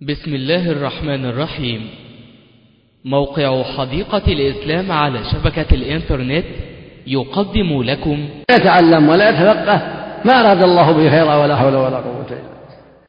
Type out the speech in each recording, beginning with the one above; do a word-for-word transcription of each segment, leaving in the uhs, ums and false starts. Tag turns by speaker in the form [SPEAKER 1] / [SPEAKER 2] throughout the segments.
[SPEAKER 1] بسم الله الرحمن الرحيم. موقع حديقة الإسلام على شبكة الإنترنت يقدم لكم
[SPEAKER 2] يتعلم ولا يتفقه ما أراد الله به خيرا ولا حول ولا قوة إلا بالله.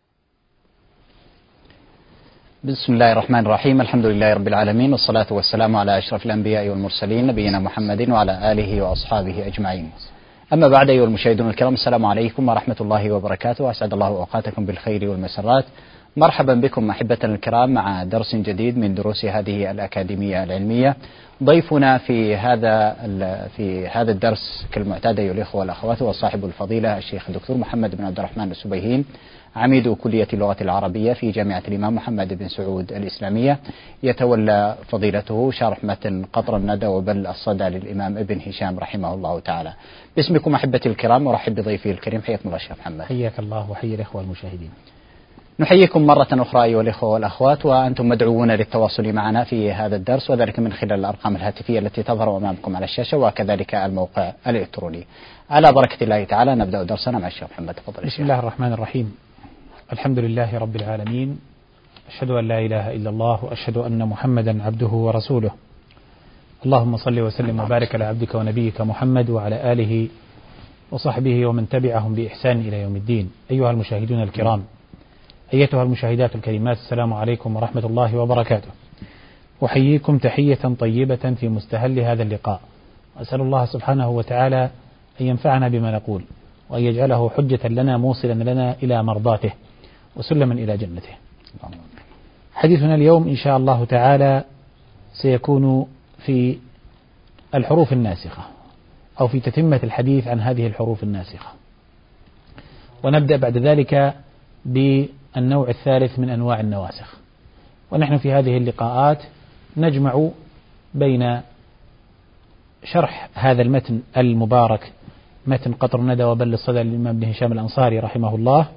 [SPEAKER 3] بسم الله الرحمن الرحيم. الحمد لله رب العالمين، والصلاة والسلام على أشرف الأنبياء والمرسلين نبينا محمد وعلى آله وأصحابه أجمعين. أما بعد، أيها المشاهدون الكرام، السلام عليكم ورحمة الله وبركاته، أسعد الله أوقاتكم بالخير والمسرات. مرحبا بكم أحبتنا الكرام مع درس جديد من دروس هذه الأكاديمية العلمية. ضيفنا في هذا في هذا الدرس كالمعتاد أيها الإخوة والأخوات هو صاحب الفضيلة الشيخ الدكتور محمد بن عبد الرحمن السبيهين، عميد كلية اللغة العربية في جامعة الإمام محمد بن سعود الإسلامية. يتولى فضيلته شرح متن قطر الندى وبل الصدى للإمام ابن هشام رحمه الله تعالى. باسمكم أحبتي الكرام أرحب بضيفي الكريم. حياكم الله شيخ محمد.
[SPEAKER 4] حياك الله وحيا الإخوة المشاهدين.
[SPEAKER 3] نحييكم مرة أخرى أيها الإخوة والأخوات، وأنتم مدعوون للتواصل معنا في هذا الدرس، وذلك من خلال الأرقام الهاتفية التي تظهر أمامكم على الشاشة، وكذلك الموقع الإلكتروني. على بركة الله تعالى نبدأ درسنا مع الشيخ محمد. تفضل.
[SPEAKER 4] بسم الله الرحمن الرحيم. الحمد لله رب العالمين، أشهد أن لا إله إلا الله وأشهد أن محمدا عبده ورسوله. اللهم صل وسلم وبارك على عبدك ونبيك محمد وعلى آله وصحبه ومن تبعهم بإحسان إلى يوم الدين. أيها المشاهدون الكرام، أيتها المشاهدات الكريمات، السلام عليكم ورحمة الله وبركاته. أحييكم تحية طيبة في مستهل هذا اللقاء، وأسأل الله سبحانه وتعالى أن ينفعنا بما نقول، وأن يجعله حجة لنا موصلا لنا إلى مرضاته وسلما إلى جنته. حديثنا اليوم إن شاء الله تعالى سيكون في الحروف الناسخة، أو في تتمة الحديث عن هذه الحروف الناسخة، ونبدأ بعد ذلك بالنوع الثالث من أنواع النواسخ. ونحن في هذه اللقاءات نجمع بين شرح هذا المتن المبارك، متن قطر الندى وبل الصدى للإمام ابن هشام الأنصاري رحمه الله،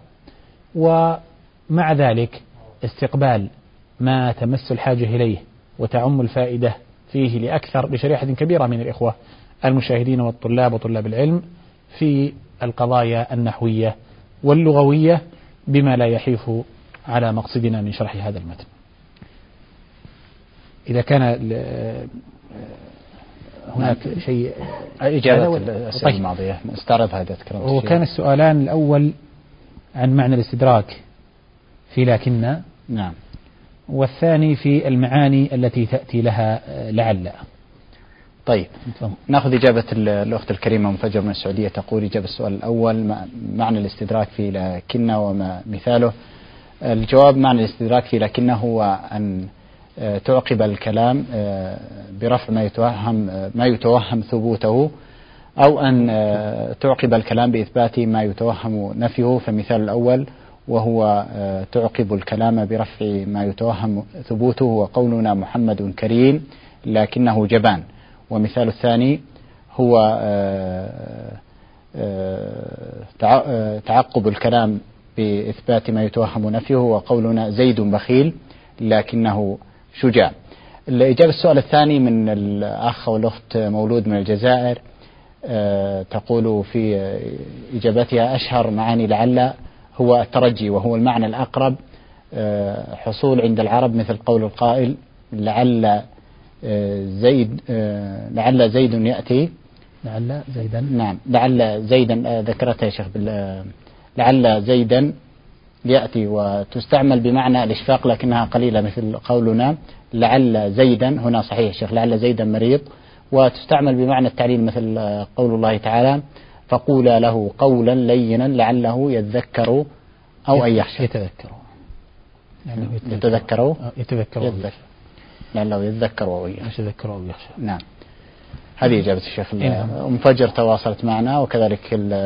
[SPEAKER 4] ومع ذلك استقبال ما تمس الحاجة إليه وتعم الفائدة فيه لأكثر لشريحة كبيرة من الإخوة المشاهدين والطلاب وطلاب العلم في القضايا النحوية واللغوية، بما لا يحيف على مقصدنا من شرح هذا المتن. إذا كان هناك شيء
[SPEAKER 3] إجابة الأسئلة الماضية نستعرض هذا الكلام.
[SPEAKER 4] هو كان السؤالان الأول عن معنى الاستدراك في لكن،
[SPEAKER 3] نعم،
[SPEAKER 4] والثاني في المعاني التي تأتي لها لعل.
[SPEAKER 3] طيب، نأخذ إجابة الأخت الكريمة مفجر من السعودية. تقول إجابة السؤال الأول: معنى الاستدراك في لكن وما مثاله. الجواب: معنى الاستدراك في لكن هو أن تعقب الكلام برفع ما يتوهم ما يتوهم ثبوته، أو أن تعقب الكلام بإثبات ما يتوهم نفيه. فمثال الأول وهو تعقب الكلام برفع ما يتوهم ثبوته وقولنا محمد كريم لكنه جبان. ومثال الثاني هو تعقب الكلام بإثبات ما يتوهم نفيه وقولنا زيد بخيل لكنه شجاع. الإجابة السؤال الثاني من الأخ والأخت مولود من الجزائر، تقول في إجابتها: أشهر معاني لعل هو الترجي، وهو المعنى الأقرب حصول عند العرب، مثل قول القائل لعل زيد لعل زيد يأتي
[SPEAKER 4] لعل زيدا
[SPEAKER 3] نعم لعل زيدا ذكرتها يا شيخ لعل زيدا يأتي، وتستعمل بمعنى الإشفاق لكنها قليلة، مثل قولنا لعل زيدا، هنا صحيح شيخ لعل زيدا مريض. وتستعمل بمعنى التعليل، مثل قول الله تعالى فقولا له قولا لينا لعله يذكر أو أن يخشى.
[SPEAKER 4] يتذكر يعني
[SPEAKER 3] يتذكر
[SPEAKER 4] يتذكر
[SPEAKER 3] لعله يتذكر أو يخشى.
[SPEAKER 4] يتذكر أو يخشى.
[SPEAKER 3] نعم، هذه إجابة الشيخ. مفجر تواصلت معنا، وكذلك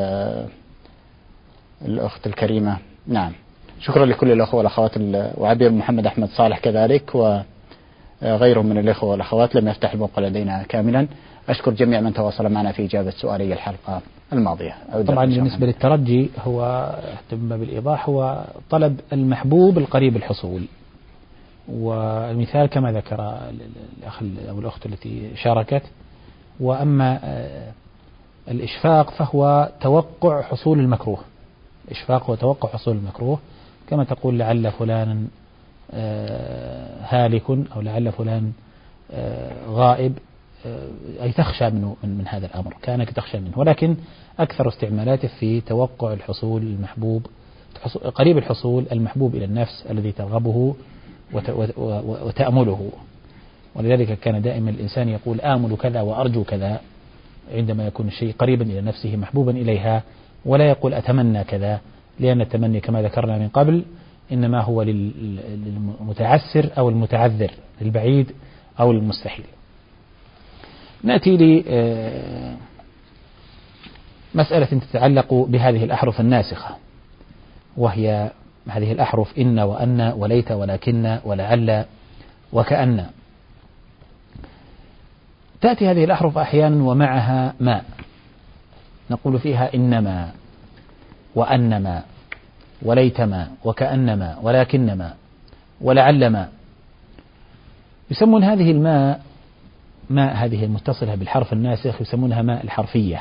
[SPEAKER 3] الأخت الكريمة. نعم، شكرا لكل الأخوة والأخوات، وعبير محمد أحمد صالح كذلك، وغيرهم من الأخوة والأخوات لم يفتح الموقع لدينا كاملا. أشكر جميع من تواصل معنا في إجابة سؤالي الحلقة الماضية.
[SPEAKER 4] طبعا بالنسبة للترجي هو تم بالإيضاح هو طلب المحبوب القريب الحصول، والمثال كما ذكر الأخ أو الأخت التي شاركت. وأما الإشفاق فهو توقع حصول المكروه، الإشفاق هو توقع حصول المكروه، كما تقول لعل فلانا هالك أو لعل فلان غائب، أي تخشى منه من هذا الأمر، كأنك تخشى منه، ولكن أكثر استعمالاته في توقع الحصول المحبوب، قريب الحصول المحبوب إلى النفس الذي ترغبه وتأمله. ولذلك كان دائما الإنسان يقول آمل كذا وأرجو كذا عندما يكون الشيء قريبا إلى نفسه محبوبا إليها، ولا يقول أتمنى كذا، لأن التمني كما ذكرنا من قبل إنما هو للمتعسر أو المتعذر، للبعيد أو المستحيل. نأتي لمسألة تتعلق بهذه الأحرف الناسخة، وهي هذه الأحرف إن وأن وليت ولكن ولعل وكأن. تأتي هذه الأحرف أحيانا ومعها ما، نقول فيها إنما وأنما وليتما وكأنما ولكنما ولعلما. يسمون هذه الماء، ماء هذه المتصلة بالحرف الناسخ، يسمونها ماء الحرفية،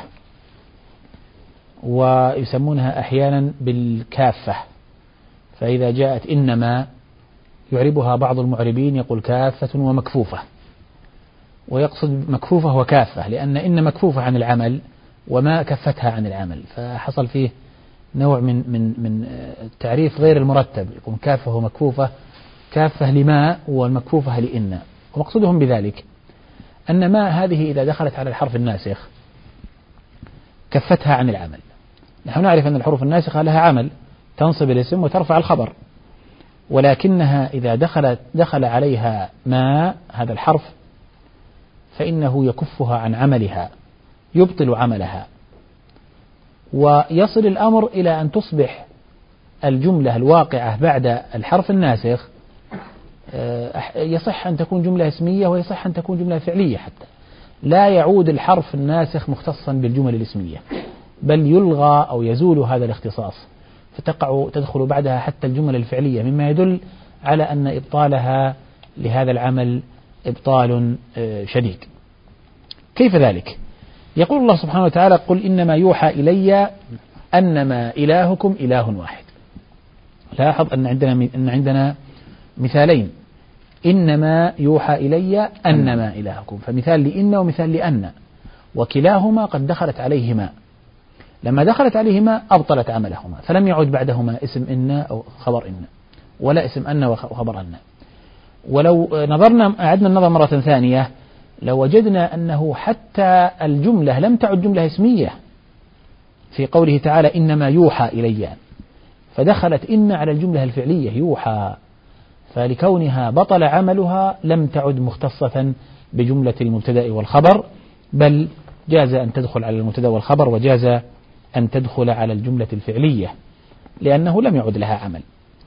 [SPEAKER 4] ويسمونها أحيانا بالكافة. فإذا جاءت إنما يعربها بعض المعربين يقول كافة ومكفوفة، ويقصد مكفوفة وكافة، لأن إن مكفوفة عن العمل وما كفتها عن العمل، فحصل فيه نوع من من من التعريف غير المرتب، يكون كافة ومكفوفة، كافة لما والمكفوفة لإن. ومقصودهم بذلك أن ما هذه إذا دخلت على الحرف الناسخ كفتها عن العمل. نحن نعرف أن الحروف الناسخة لها عمل، تنصب الاسم وترفع الخبر، ولكنها إذا دخلت دخل عليها ما هذا الحرف فإنه يكفها عن عملها، يبطل عملها، ويصل الأمر إلى أن تصبح الجملة الواقعة بعد الحرف الناسخ يصح أن تكون جملة اسمية ويصح أن تكون جملة فعلية، حتى لا يعود الحرف الناسخ مختصا بالجمل الاسمية، بل يلغى أو يزول هذا الاختصاص، فتقع تدخل بعدها حتى الجمل الفعلية، مما يدل على أن إبطالها لهذا العمل إبطال شديد. كيف ذلك؟ يقول الله سبحانه وتعالى قل إنما يوحى إلي أنما إلهكم إله واحد. لاحظ أن عندنا أن عندنا مثالين، إنما يوحى إلي أنما إلهكم، فمثال لإن ومثال لأن، وكلاهما قد دخلت عليهما. لما دخلت عليهما أبطلت عملهما، فلم يعد بعدهما اسم إن أو خبر إن، ولا اسم أن وخبر أن. ولو نظرنا أعدنا النظر مرة ثانية لو وجدنا أنه حتى الجملة لم تعد جملة اسمية في قوله تعالى إنما يوحى إلي، فدخلت إن على الجملة الفعلية يوحى، فلكونها بطل عملها لم تعد مختصة بجملة المبتدأ والخبر، بل جاز أن تدخل على المبتدأ والخبر، وجاز أن تدخل على الجملة الفعلية لأنه لم يعد لها عمل.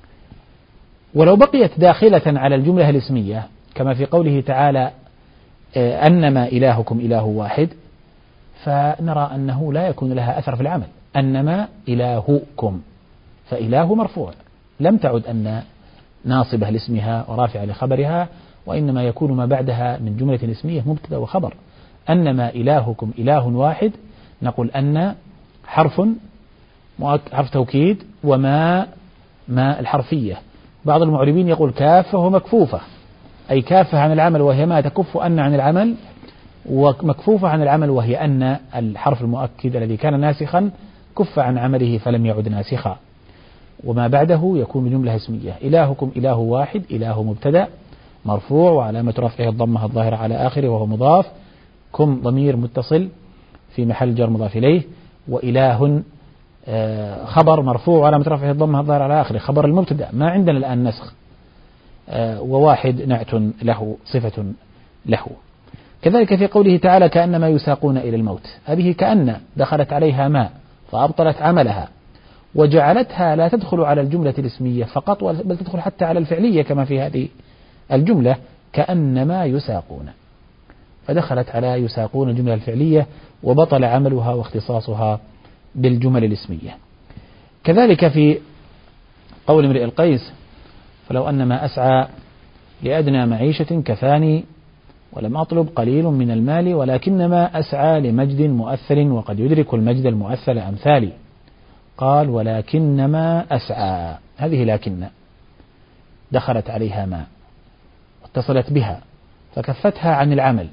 [SPEAKER 4] ولو بقيت داخلة على الجملة الاسمية كما في قوله تعالى أنما إلهكم إله واحد، فنرى أنه لا يكون لها أثر في العمل، أنما إلهكم، فإله مرفوع، لم تعد أن ناصبة لاسمها ورافعة لخبرها، وإنما يكون ما بعدها من جملة اسمية مبتدأ وخبر. أنما إلهكم إله واحد، نقول أن حرف حرف توكيد، وما ما الحرفية. بعض المعربين يقول كافة ومكفوفة، أي كافة عن العمل وهي ما تكف أن عن العمل، ومكفوفة عن العمل وهي أن الحرف المؤكد الذي كان ناسخا كف عن عمله فلم يعد ناسخا. وما بعده يكون جملة اسمية. إلهكم إله واحد، إله مبتدأ مرفوع وعلامة رفعه الضمة الظاهرة على آخره وهو مضاف، كم ضمير متصل في محل جر مضاف إليه، وإله خبر مرفوع وعلامة رفعه الضمة الظاهرة على آخره، خبر المبتدأ، ما عندنا الآن نسخ، وواحد نعت له صفة له. كذلك في قوله تعالى كأنما يساقون إلى الموت، هذه كأن دخلت عليها ما فأبطلت عملها وجعلتها لا تدخل على الجملة الاسمية فقط، بل تدخل حتى على الفعلية كما في هذه الجملة كأنما يساقون، فدخلت على يساقون الجملة الفعلية وبطل عملها واختصاصها بالجمل الاسمية. كذلك في قول امرئ القيس فلو أن ما أسعى لأدنى معيشة كفاني ولم أطلب قليل من المال ولكنما أسعى لمجد مؤثر وقد يدرك المجد المؤثر أمثالي. قال ولكنما أسعى، هذه لكن دخلت عليها ماء واتصلت بها فكفتها عن العمل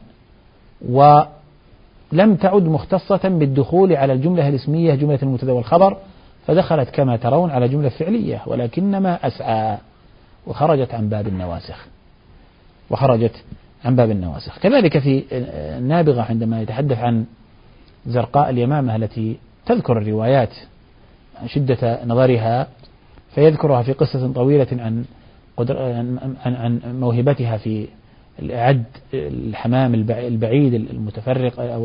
[SPEAKER 4] ولم تعد مختصة بالدخول على الجملة الاسمية جملة المبتدأ والخبر، فدخلت كما ترون على جملة فعلية ولكنما أسعى وخرجت عن باب النواسخ وخرجت عن باب النواسخ. كذلك في النابغة عندما يتحدث عن زرقاء اليمامة التي تذكر الروايات عن شدة نظرها فيذكرها في قصة طويلة عن عن عن موهبتها في عد الحمام البعيد المتفرق أو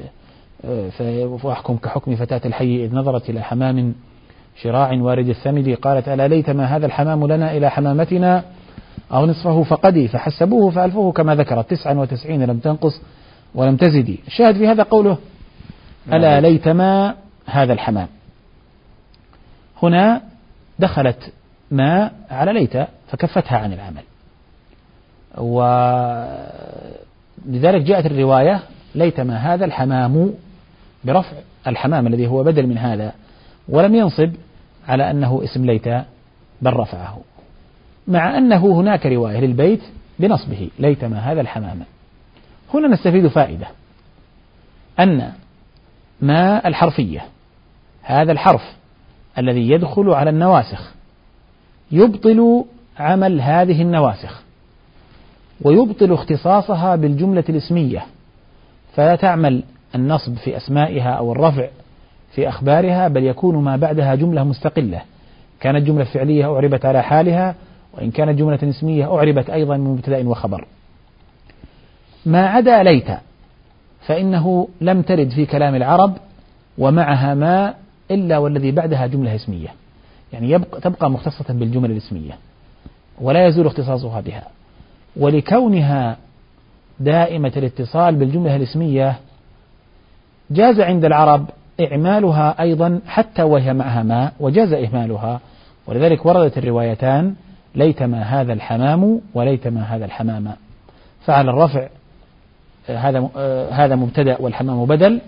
[SPEAKER 4] فأحكم كحكم فتاة الحي إذ نظرت إلى حمام شراع وارد الثمد قالت ألا ليت ما هذا الحمام لنا إلى حمامتنا أو نصفه فقدي فحسبوه فألفوه كما ذكرت تسعا وتسعين لم تنقص ولم تزدي. الشاهد في هذا قوله ألا ليت ما هذا الحمام، هنا دخلت ما على ليت فكفتها عن العمل، ولذلك جاءت الرواية ليت ما هذا الحمام برفع الحمام الذي هو بدل من هذا، ولم ينصب على أنه اسم ليت بل رفعه، مع أنه هناك رواية للبيت بنصبه ليت ما هذا الحمام. هنا نستفيد فائدة أن ما الحرفية هذا الحرف الذي يدخل على النواسخ يبطل عمل هذه النواسخ ويبطل اختصاصها بالجملة الاسمية، فلا تعمل النصب في أسمائها أو الرفع في أخبارها، بل يكون ما بعدها جملة مستقلة، كانت جملة فعلية أعربت على حالها، وإن كانت جملة اسمية أعربت أيضا من مبتدأ وخبر. ما عدا ليت فإنه لم ترد في كلام العرب ومعها ما إلا والذي بعدها جملة اسمية، يعني يبقى تبقى مختصة بالجمل الاسمية ولا يزول اختصاصها بها، ولكونها دائمة الاتصال بالجملة الاسمية جاز عند العرب إعمالها أيضا حتى وهي معها ما، وجاز إهمالها، ولذلك وردت الروايتان ليت ما هذا الحمام وليت ما هذا الحمام. فعلى الرفع هذا هذا مبتدأ والحمام بدل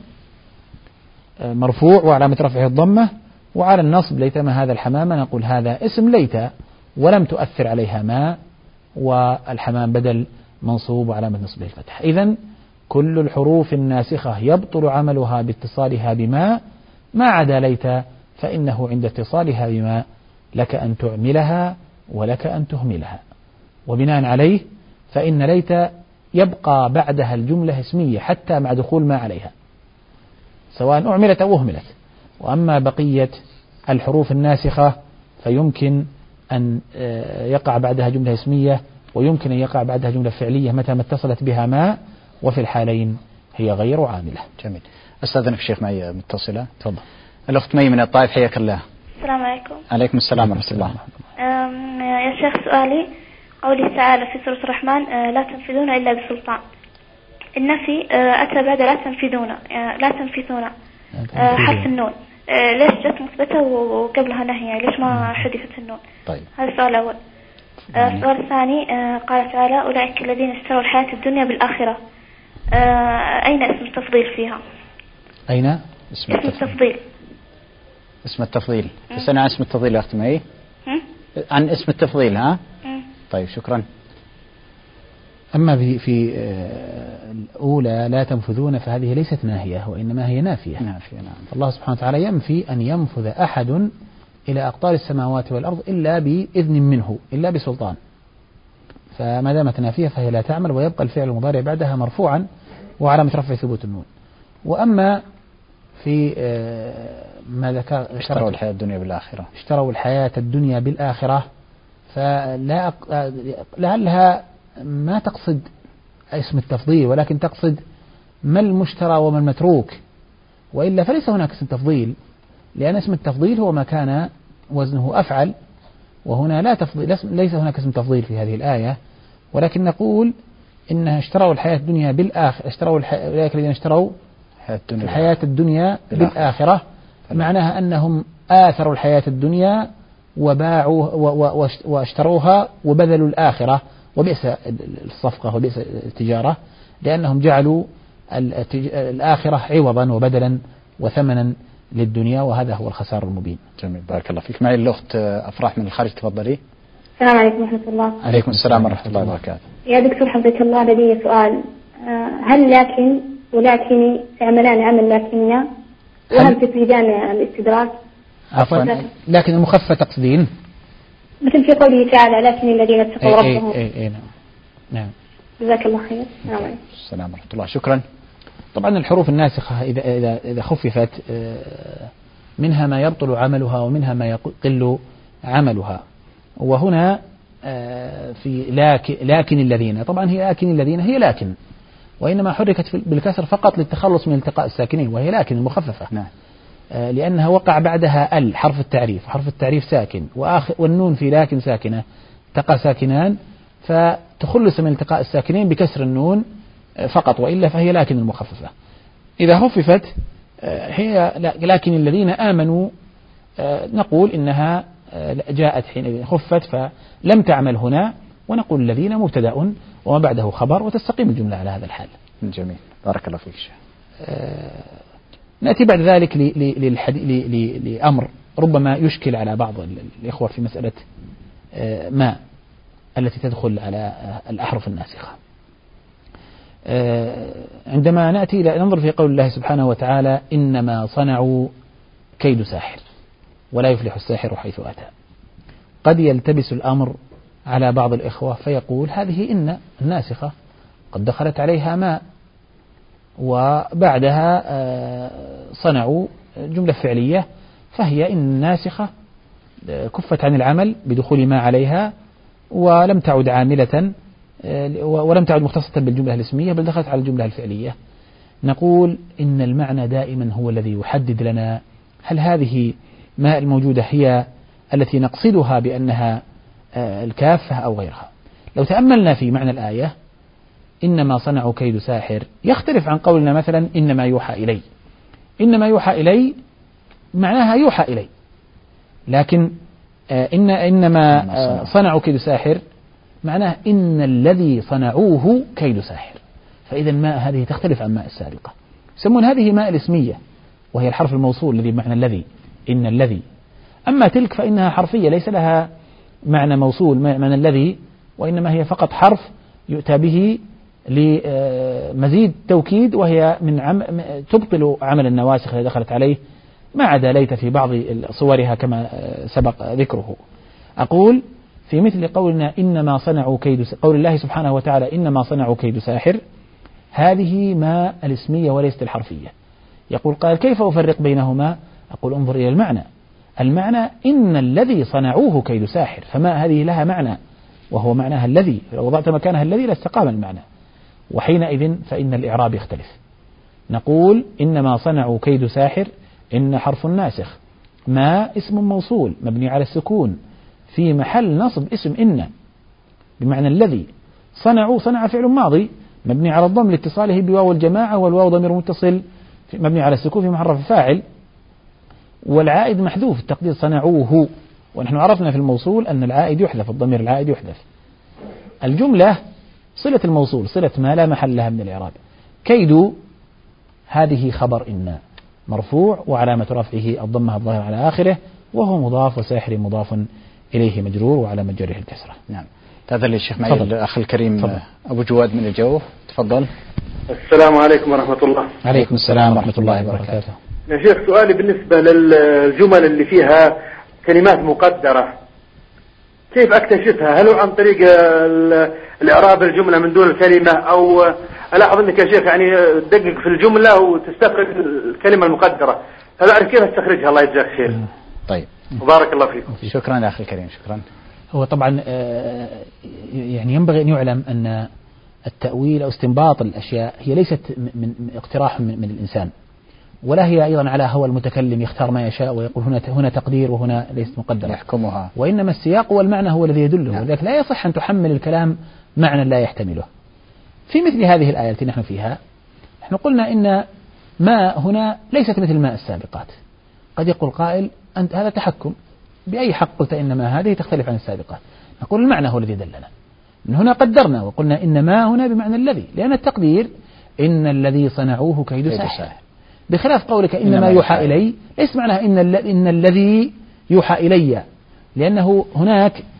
[SPEAKER 4] مرفوع وعلامة رفعه الضمة، وعلى النصب ليت ما هذا الحمام نقول هذا اسم ليت ولم تؤثر عليها ما، والحمام بدل منصوب وعلامة نصبه الفتح. إذن كل الحروف الناسخة يبطل عملها باتصالها بما، ما عدا ليت فإنه عند اتصالها بما لك أن تعملها ولك أن تهملها، وبناء عليه فإن ليت يبقى بعدها الجملة اسمية حتى مع دخول ما عليها سواء أعملت أو أهملت. وأما بقية الحروف الناسخة فيمكن أن يقع بعدها جملة اسمية ويمكن أن يقع بعدها جملة فعلية متى ما اتصلت بها ما، وفي الحالين هي غير عاملة.
[SPEAKER 3] جميل. أستاذنك الشيخ معي متصلة. تفضل. الأخت مي من الطائف، حياك الله.
[SPEAKER 5] السلام عليكم.
[SPEAKER 3] عليكم السلام ورحمة الله.
[SPEAKER 5] يا شيخ سؤالي قوله تعالى في سورة الرحمن لا تنفذون إلا بسلطان، النفي أتى بعد لا تنفذون لا تنفذون حرف النون، ليش جت مثبتة وقبلها نهي؟ ليش ما حذفت النون؟
[SPEAKER 3] طيب.
[SPEAKER 5] هذا السؤال الأول. السؤال الثاني قال تعالى أولئك الذين اشتروا الحياة الدنيا بالآخرة، أين اسم التفضيل فيها؟
[SPEAKER 3] أين اسم التفضيل؟
[SPEAKER 5] اسم التفضيل.
[SPEAKER 3] اسم التفضيل. تسألني عن اسم التفضيل يا أخت مي؟ عن اسم التفضيل ها؟ م. طيب شكرا.
[SPEAKER 4] أما في في الأولى لا تنفذون فهذه ليست ناهية وإنما هي نافية.
[SPEAKER 3] نافية نعم.
[SPEAKER 4] الله سبحانه وتعالى ينفي أن ينفذ أحد إلى أقطار السماوات والأرض إلا بإذن منه إلا بسلطان، فما دامت نافية فهي لا تعمل، ويبقى الفعل المضارع بعدها مرفوعا وعلامة رفع ثبوت النون. وأما في ما ذكر
[SPEAKER 3] اشتروا الحياة الدنيا بالآخرة،
[SPEAKER 4] اشتروا الحياة الدنيا بالآخرة، فلا لعلها ما تقصد اسم التفضيل ولكن تقصد ما المشترى وما المتروك، وإلا فليس هناك اسم تفضيل، لأن اسم التفضيل هو ما كان وزنه أفعل، وهنا لا تفضيل، ليس هناك اسم تفضيل في هذه الآية، ولكن نقول إنها اشتروا الحياة الدنيا بالآخرة، اشتروا أولئك الذين اشتروا الحياة الدنيا بالآخرة، معناها أنهم آثروا الحياة الدنيا وباعوا واشتروها وبذلوا الآخرة، وبئس الصفقة وبئس التجارة، لأنهم جعلوا الآخرة عوضا وبدلا وثمنا للدنيا، وهذا هو الخسار المبين.
[SPEAKER 3] جميل، بارك الله فيك. معي الأخت أفراح من الخارج، تفضلي.
[SPEAKER 5] السلام عليكم ورحمة الله.
[SPEAKER 3] عليكم السلام ورحمة الله وبركاته.
[SPEAKER 5] يا دكتور حفظك الله، لدي سؤال. هل لكن ولكن تعملان عمل لكننا وهل تفيدان الاستدراك؟
[SPEAKER 4] عفوا، لكن المخففة تقصدين؟
[SPEAKER 5] مثل في قوله تعالى لكن الذين اتقوا ربهم.
[SPEAKER 4] اي اي نعم. نعم.
[SPEAKER 5] جزاك الله خير. السلام عليكم.
[SPEAKER 3] السلام ورحمة الله. شكرا.
[SPEAKER 4] طبعا الحروف الناسخة إذا إذا إذا خففت منها ما يبطل عملها ومنها ما يقل عملها. وهنا في لكن, لكن الذين، طبعا هي لكن الذين هي لكن، وإنما حركت بالكسر فقط للتخلص من التقاء الساكنين، وهي لكن المخففة.
[SPEAKER 3] نعم.
[SPEAKER 4] لأنها وقع بعدها ال حرف التعريف، حرف التعريف ساكن، وآخر والنون في لكن ساكنة، التقى ساكنان، فتخلص من التقاء الساكنين بكسر النون فقط، وإلا فهي لكن المخففة. إذا خففت هي لكن الذين آمنوا نقول إنها جاءت حين خفت فلم تعمل هنا، ونقول الذين مبتدأ وما بعده خبر، وتستقيم الجملة على هذا الحال.
[SPEAKER 3] جميل، بارك الله فيك شيخ.
[SPEAKER 4] نأتي بعد ذلك لأمر ربما يشكل على بعض الإخوة في مسألة ما التي تدخل على الأحرف الناسخة. عندما نأتي ننظر في قول الله سبحانه وتعالى إنما صنعوا كيد ساحر ولا يفلح الساحر حيث أتى، قد يلتبس الأمر على بعض الإخوة فيقول هذه إن الناسخة قد دخلت عليها ما، وبعدها صنعوا جملة فعلية، فهي إن الناسخة كفت عن العمل بدخول ما عليها، ولم تعد عاملة ولم تعد مختصة بالجملة الاسمية، بل دخلت على الجملة الفعلية. نقول إن المعنى دائما هو الذي يحدد لنا هل هذه ما الموجودة هي التي نقصدها بأنها الكافة أو غيرها. لو تأملنا في معنى الآية إنما صنعوا كيد ساحر يختلف عن قولنا مثلا إنما يوحى إلي. إنما يوحى إلي معناها يوحى إلي، لكن إن إنما صنعوا كيد ساحر معناه إن الذي صنعوه كيد ساحر، فإذا ما هذه تختلف عن ماء السابقة. يسمون هذه ماء الاسمية، وهي الحرف الموصول الذي بمعنى الذي، إن الذي. أما تلك فإنها حرفية ليس لها معنى موصول معنى الذي، وإنما هي فقط حرف يؤتى به لمزيد توكيد، وهي من عم تبطل عمل النواسخ التي دخلت عليه، ما عدا ليت في بعض صورها كما سبق ذكره. أقول في مثل قولنا إنما صنعوا كيد، قول الله سبحانه وتعالى إنما صنعوا كيد ساحر، هذه ما الاسمية وليست الحرفية. يقول قال كيف أفرق بينهما؟ أقول انظر إلى المعنى. المعنى إن الذي صنعوه كيد ساحر، فما هذه لها معنى وهو معناها الذي، لو وضعت مكانها الذي لاستقام المعنى، وحينئذ فإن الإعراب يختلف. نقول إنما صنعوا كيد ساحر، إن حرف ناسخ، ما اسم موصول مبني على السكون في محل نصب اسم إن بمعنى الذي. صنعوا صنع فعل ماضي مبني على الضم لاتصاله بواو الجماعة، والواو ضمير متصل مبني على السكون في محل رفع فاعل، والعائد محذوف التقدير صنعوه، ونحن عرفنا في الموصول أن العائد يحذف، الضمير العائد يحذف. الجملة صلة الموصول صلة ما لا محل لها من الإعراب. كيد هذه خبر إن مرفوع وعلامة رفعه الضمة الظاهرة على آخره، وهو مضاف، وساحر مضاف إليه مجرور وعلامة جره الكسرة.
[SPEAKER 3] نعم. تفضل الشيخ معي الأخ الكريم فضل. أبو جواد من الجوف، تفضل.
[SPEAKER 6] السلام عليكم ورحمة الله.
[SPEAKER 4] عليكم السلام ورحمة الله وبركاته.
[SPEAKER 6] يا شيخ سؤالي بالنسبة للجمل اللي فيها كلمات مقدرة، كيف أكتشفها؟ هل هو عن طريق الإعراب الجملة من دون الكلمة، أو ألاحظ أنك يا شيخ يعني تدقق في الجملة وتستخرج الكلمة المقدرة، هل أعرف كيف أستخرجها؟ الله يجزاك خير.
[SPEAKER 3] طيب،
[SPEAKER 6] وبارك الله فيكم.
[SPEAKER 3] شكرا يا أخي الكريم، شكرا.
[SPEAKER 4] هو طبعا يعني ينبغي أن يعلم أن التأويل أو استنباط الأشياء هي ليست من اقتراح من الإنسان، ولا هي أيضا على هوى المتكلم يختار ما يشاء ويقول هنا هنا تقدير وهنا ليست مقدرة
[SPEAKER 3] يحكمها،
[SPEAKER 4] وإنما السياق والمعنى هو الذي يدله. نعم. ولذلك لا يصح أن تحمل الكلام معنى لا يحتمله. في مثل هذه الآية التي نحن فيها نحن قلنا إن ما هنا ليست مثل ما السابقات. قد يقول قائل أنت هذا تحكم، بأي حق قلت إن ما هذه تختلف عن السابقات؟ نقول المعنى هو الذي دلنا. من هنا قدرنا وقلنا إن ما هنا بمعنى الذي، لأن التقدير إن الذي صنعوه كيد ساحر، بخلاف قولك إنما يوحى إلي، ليس معناها إن إن الذي يوحى إلي، لأنه هناك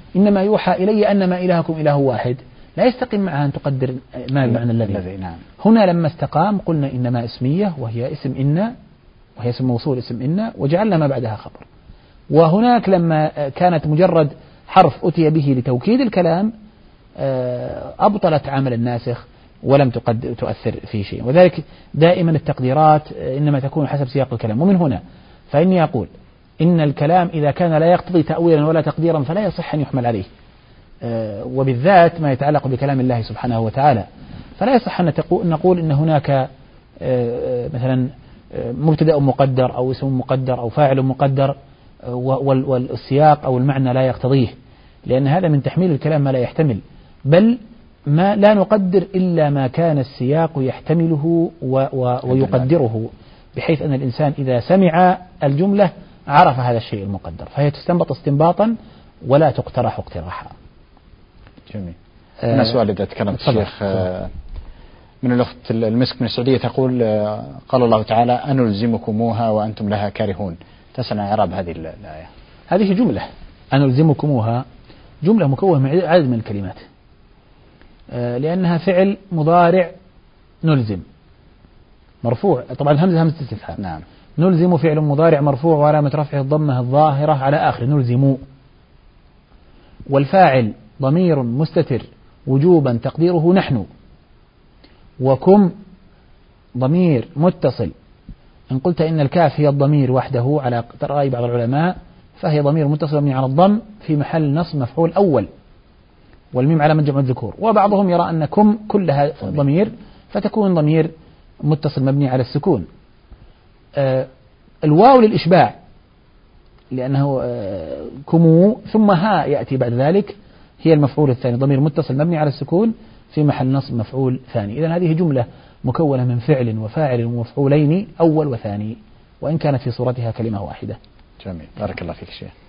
[SPEAKER 4] إنما يوحى إلي أنما إلهكم إله واحد، لا يستقيم معها أن تقدر ما بمعنى الذي.
[SPEAKER 3] نعم.
[SPEAKER 4] هنا لما استقام قلنا إنما اسمية وهي اسم إن، وهي اسم موصول اسم إن، وجعلنا ما بعدها خبر. وهناك لما كانت مجرد حرف أتي به لتوكيد الكلام أبطلت عمل الناسخ ولم تقد تؤثر في شيء. وذلك دائما التقديرات إنما تكون حسب سياق الكلام. ومن هنا فإني أقول إن الكلام إذا كان لا يقتضي تأويلا ولا تقديرا فلا يصح أن يحمل عليه، وبالذات ما يتعلق بكلام الله سبحانه وتعالى. فلا يصح أن نقول إن هناك مثلا مبتدأ مقدر أو اسم مقدر أو فاعل مقدر والسياق أو المعنى لا يقتضيه، لأن هذا من تحميل الكلام ما لا يحتمل. بل ما لا نقدر إلا ما كان السياق يحتمله ويقدره، بحيث أن الإنسان إذا سمع الجملة عرف هذا الشيء المقدر، فهي تستنبط استنباطا ولا تقترح اقتراحا.
[SPEAKER 3] جميل. أنا سؤال إذا تكلمت الشيخ من الأخت المسك من السعودية تقول قال الله تعالى أنلزمكموها وأنتم لها كارهون، تسأل عن إعراب هذه الآية.
[SPEAKER 4] هذه جملة أنلزمكموها جملة مكونة من عدد من الكلمات، لأنها فعل مضارع نلزم مرفوع، طبعا الهمزة همزة استفهام.
[SPEAKER 3] نعم.
[SPEAKER 4] نلزم فعل مضارع مرفوع وعلامة رفعه الضمة الظاهرة على آخر نلزم، والفاعل ضمير مستتر وجوبا تقديره نحن، وكم ضمير متصل. إن قلت إن الكاف هي الضمير وحده على رأي بعض العلماء فهي ضمير متصل مبني على الضم في محل نصب مفعول أول، والميم على من جمع الذكور. وبعضهم يرى أن كم كلها ضمير فتكون ضمير متصل مبني على السكون. آه الواو للإشباع لأنه آه كمو ثم ها يأتي بعد ذلك هي المفعول الثاني، ضمير متصل مبني على السكون في محل نصب مفعول ثاني. إذن هذه جملة مكونة من فعل وفاعل ومفعولين أول وثاني، وإن كانت في صورتها كلمة واحدة.
[SPEAKER 3] جميل. بارك الله فيك شيخ.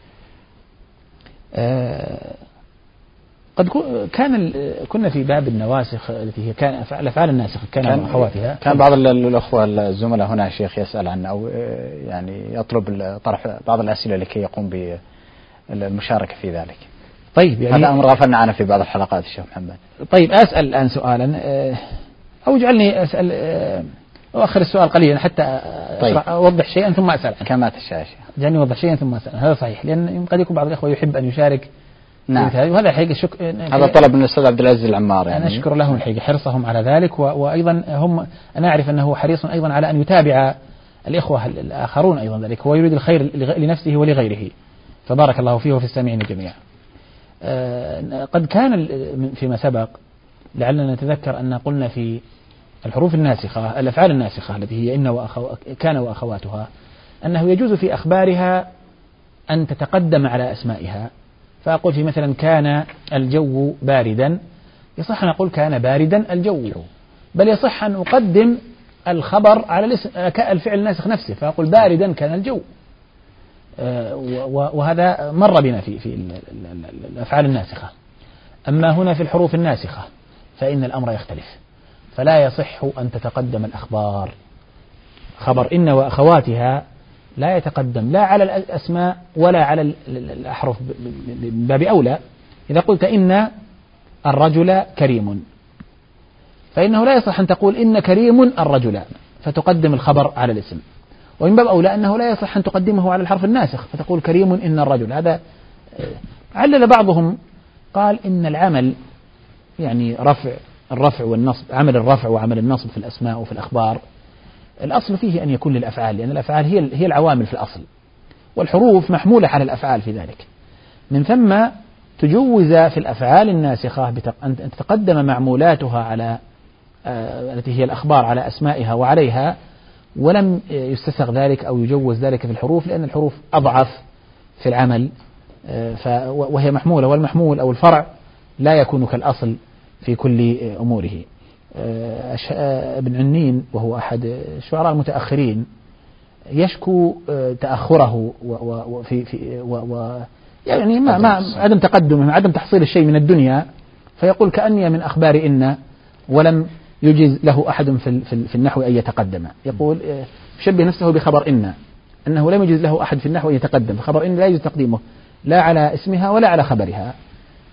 [SPEAKER 4] آه قد كان كنا في باب النواسخ التي هي كان الأفعال الناسخة كان, كان أخواتها.
[SPEAKER 3] كان بعض الأخوة الزملاء هنا شيخ يسأل عن أو يعني يطلب طرح بعض الأسئلة لكي يقوم بالمشاركة في ذلك.
[SPEAKER 4] طيب يعني
[SPEAKER 3] هذا أمر غفلنا عنه في بعض الحلقات الشيخ محمد.
[SPEAKER 4] طيب أسأل الآن سؤالا أو اجعلني أسأل أؤخر السؤال قليلا حتى طيب. أوضح شيئا ثم أسأل.
[SPEAKER 3] كما تشاء.
[SPEAKER 4] جعلني أوضح شيئا ثم أسأل. هذا صحيح، لأن قد يكون بعض الأخوة يحب أن يشارك.
[SPEAKER 3] نعم.
[SPEAKER 4] وهذا حقيقة شك...
[SPEAKER 3] هذا طلب من الأستاذ عبد العزيز العمار يعني.
[SPEAKER 4] أنا أشكر لهم الحقيقة حرصهم على ذلك، و... وأيضا هم أنا أعرف أنه حريص أيضا على أن يتابع الإخوة الآخرون أيضا ذلك، هو يريد الخير لنفسه ولغيره، فبارك الله فيه وفي السامعين جميعا. آه قد كان فيما سبق لعلنا نتذكر أن قلنا في الحروف الناسخة الأفعال الناسخة التي هي إن وأخو... كان وأخواتها أنه يجوز في أخبارها أن تتقدم على أسمائها، فأقول في مثلا كان الجو باردا، يصح أن أقول كان باردا الجو، بل يصح أن أقدم الخبر على الفعل الناسخ نفسه فأقول باردا كان الجو. وهذا مر بنا في في الأفعال الناسخة. أما هنا في الحروف الناسخة فإن الأمر يختلف، فلا يصح أن تتقدم الأخبار. خبر إن وأخواتها لا يتقدم لا على الأسماء ولا على الأحرف من باب أولى. إذا قلت إن الرجل كريم فإنه لا يصح أن تقول إن كريم الرجل فتقدم الخبر على الاسم، ومن باب أولى أنه لا يصح أن تقدمه على الحرف الناسخ فتقول كريم إن الرجل. هذا علل بعضهم قال إن العمل يعني رفع الرفع والنصب، عمل الرفع وعمل النصب في الأسماء وفي الأخبار الأصل فيه أن يكون للأفعال، لأن الأفعال هي هي العوامل في الأصل، والحروف محمولة على الأفعال في ذلك. من ثم تجوز في الأفعال الناسخة أن تتقدم معمولاتها على التي هي الأخبار على أسمائها وعليها، ولم يستسغ ذلك أو يجوز ذلك في الحروف، لأن الحروف أضعف في العمل وهي محمولة، والمحمول أو الفرع لا يكون كالأصل في كل أموره. ابن عنين وهو أحد الشعراء المتأخرين يشكو تأخره وفي في و يعني ما ما عدم تقدمه، عدم تحصيل الشيء من الدنيا، فيقول كأني من أخبار إن ولم يجز له أحد في في النحو أن يتقدم. يقول يشبه نفسه بخبر إن أنه لم يجز له أحد في النحو أن يتقدم، فخبر إن لا يجوز تقديمه لا على اسمها ولا على خبرها،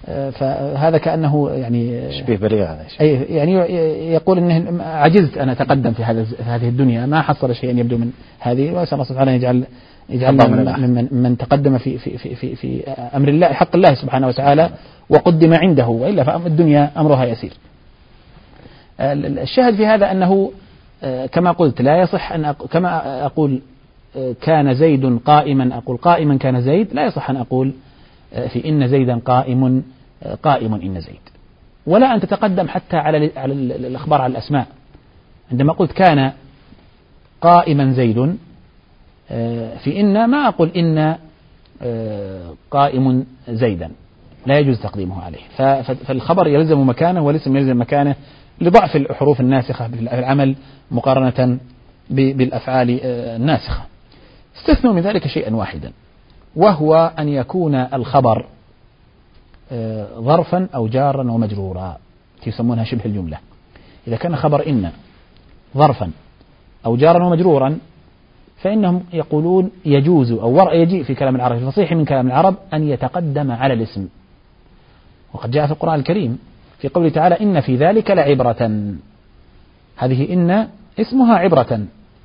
[SPEAKER 4] فهذا كأنه يعني
[SPEAKER 3] شبيه بليغ هذا
[SPEAKER 4] أي يعني يقول إنه عجزت أن أتقدم في هذا هذه الدنيا، ما حصل شيئا يبدو من هذه، وأسأل الله سبحانه يجعل يجعلنا من من تقدم في في في في في أمر الله حق الله سبحانه وتعالى وقدم عنده، وإلا فالدنيا أمرها يسير. الشاهد في هذا أنه كما قلت لا يصح أن أق... كما أقول كان زيد قائما أقول قائما كان زيد، لا يصح أن أقول في إن زيدا قائم قائم إن زيد، ولا أن تتقدم حتى على على الأخبار على الأسماء. عندما قلت كان قائما زيد في إن، ما أقول إن قائم زيدا، لا يجوز تقديمه عليه، فالخبر يلزم مكانه والاسم يلزم مكانه لضعف الحروف الناسخة في العمل مقارنة بالأفعال الناسخة. استثنوا من ذلك شيئا واحدا، وهو أن يكون الخبر ظرفا أو جارا ومجرورا، يسمونها شبه الجملة. إذا كان خبر إن ظرفا أو جارا ومجرورا فإنهم يقولون يجوز أو يجيء في كلام العرب الفصيح من كلام العرب أن يتقدم على الاسم، وقد جاء في القرآن الكريم في قوله تعالى إن في ذلك لعبرة. هذه إن اسمها عبرة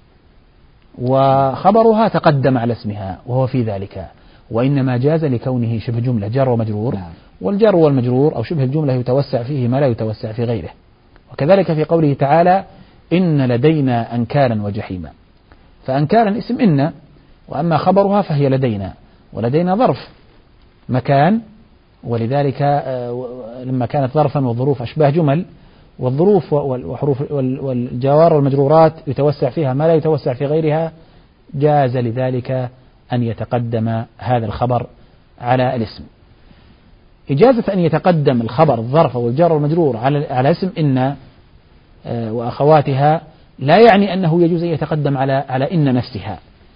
[SPEAKER 4] وخبرها تقدم على اسمها وهو في ذلك، وإنما جاز لكونه شبه جملة جار ومجرور، والجار والمجرور أو شبه الجملة يتوسع فيه ما لا يتوسع في غيره. وكذلك في قوله تعالى إن لدينا أنكالا وجحيما، فأنكالا اسم إن، وأما خبرها فهي لدينا، ولدينا ظرف مكان، ولذلك لما كانت ظرفا والظروف أشباه جمل، والظروف وحروف والجوار والمجرورات يتوسع فيها ما لا يتوسع في غيرها، جاز لذلك أن يتقدم هذا الخبر على الاسم. إجازة أن يتقدم الخبر الظرف والجار والمجرور على على اسم إن وأخواتها لا يعني أنه يجوز أن يتقدم على على إن نفسها،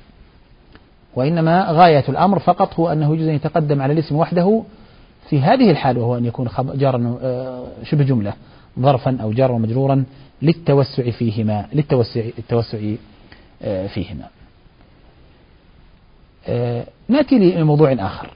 [SPEAKER 4] وإنما غاية الأمر فقط هو أنه يجوز أن يتقدم على الاسم وحده في هذه الحال، وهو أن يكون جارا شبه جملة ظرفا أو جارا ومجرورا للتوسع فيهما للتوسع التوسع فيهما. نأتي لموضوع آخر،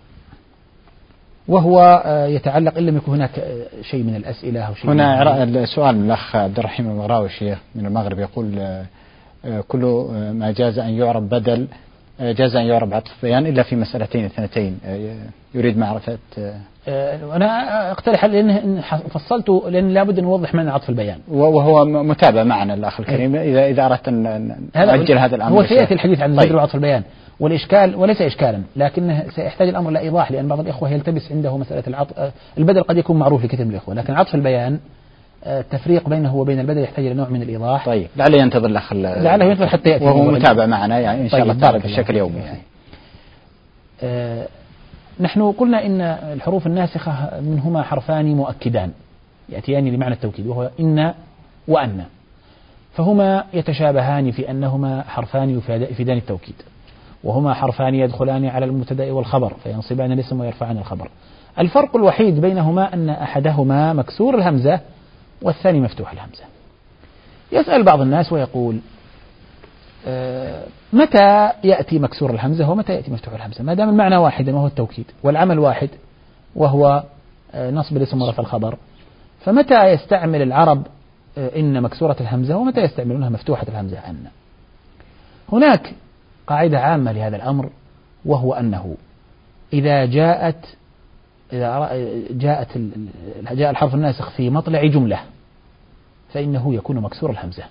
[SPEAKER 4] وهو يتعلق إن لم يكن هناك شيء من الأسئلة أو شيء.
[SPEAKER 3] هنا السؤال من الأخ عبد الرحيم المغراوي من المغرب يقول كل ما جاز أن يعرب بدل جاز أن يعرب عطف بيان إلا في مسألتين اثنتين، يريد معرفة.
[SPEAKER 4] أنا أقترح لأن فصلته لأن لابد أن نوضح معنى عطف البيان،
[SPEAKER 3] وهو متابع معنا الأخ الكريم إذا إذا أردت أن نأجل هذا الأمر.
[SPEAKER 4] هو سيأتي الحديث عن البدل وعطف البيان، والإشكال وليس إشكالا لكنه سيحتاج الأمر إلى إيضاح، لأن بعض الإخوة يلتبس عنده مسألة العطف. البدل قد يكون معروف لكثير من الإخوة، لكن عطف البيان التفريق بينه وبين البدل يحتاج إلى نوع من الإيضاح.
[SPEAKER 3] طيب لعله ينتظر الأخ
[SPEAKER 4] لعله ينتظر حتى يأتي
[SPEAKER 3] وهو متابع معنا يعني إن شاء الله تعالى بشكل يومي. يعني.
[SPEAKER 4] آه نحن قلنا إن الحروف الناسخة منهما حرفان مؤكدان يأتيان لمعنى التوكيد، وهو إن وأن، فهما يتشابهان في أنهما حرفان يفيدان التوكيد، وهما حرفان يدخلان على المبتدأ والخبر فينصبان الاسم ويرفعان الخبر. الفرق الوحيد بينهما أن أحدهما مكسور الهمزة والثاني مفتوح الهمزة. يسأل بعض الناس ويقول آه متى يأتي مكسور الهمزة ومتى يأتي مفتوح الهمزة، ما دام المعنى واحد وهو التوكيد والعمل واحد وهو آه نصب الاسم ورفع الخبر، فمتى يستعمل العرب آه إن مكسورة الهمزة ومتى يستعملونها مفتوحة الهمزة أن؟ هناك قاعدة عامة لهذا الأمر، وهو أنه إذا جاءت إذا جاءت جاء الحرف الناسخ في مطلع جملة فإنه يكون مكسور الهمزة،